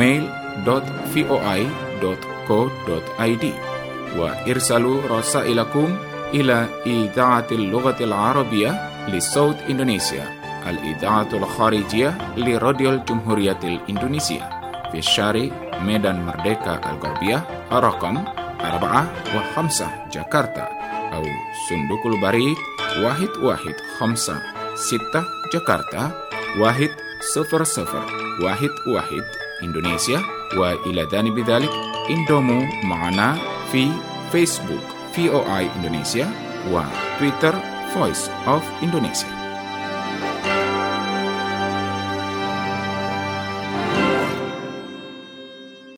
mail.voi.co.id وارسلوا رسائلكم إلى إذاعة اللغة العربية لصوت إندونيسيا، الإذاعة الخارجية لراديو الجمهورية الإندونيسية في الشارع ميدان مردeka الغربية، الرقم 4 و5 جاكرتا أو صندوق البريد 1156 جاكرتا 10011 إندونيسيا. وإلى جانب ذلك انضموا معنا في فيسبوك VOI إندونيسيا وتويتر Voice of Indonesia.